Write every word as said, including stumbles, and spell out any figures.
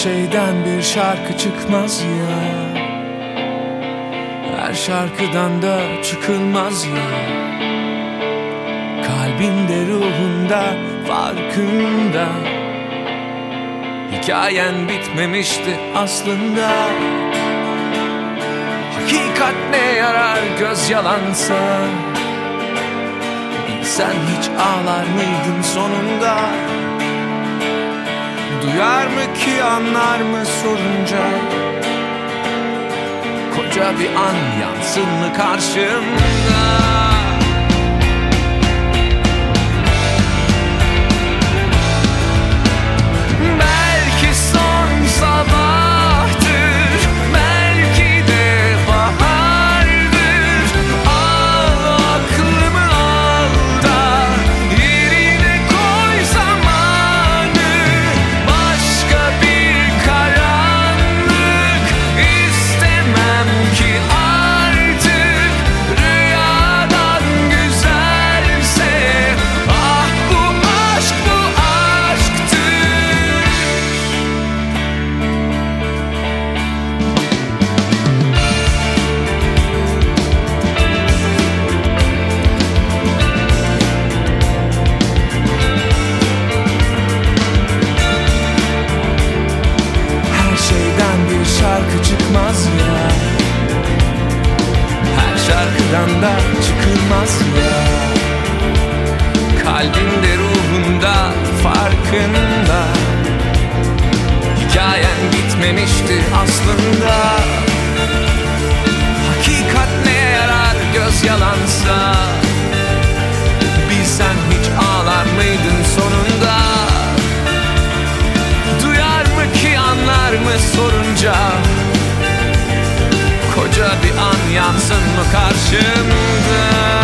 şeyden bir şarkı çıkmaz ya, her şarkıdan da çıkılmaz ya. Kalbinde, ruhunda, farkında, hikayen bitmemişti aslında. Hakikat ne yarar göz yalansa, sen hiç ağlar mıydın sonunda? Duyar mı ki, anlar mı sorunca? Koca bir an yansın mı karşımda? Belki son sabahtır, belki de bahardır. Al aklımı al da yerine koy zamanı. Başka bir karanlık istemem ki artık. Rüyadan güzelse ah bu aşk, bu aşktır. Her şeyden bir şarkı çıkmaz ya, her şarkıdan da çıkılmaz ya. Kalbinde, ruhunda, farkında, hikayen bitmemişti aslında. Hakikat ne yarar göz yalansa, bilsen hiç ağlar mıydın sonunda? Duyar mı ki, anlar mı sorunca? Koca bir an yansın mı karşımda?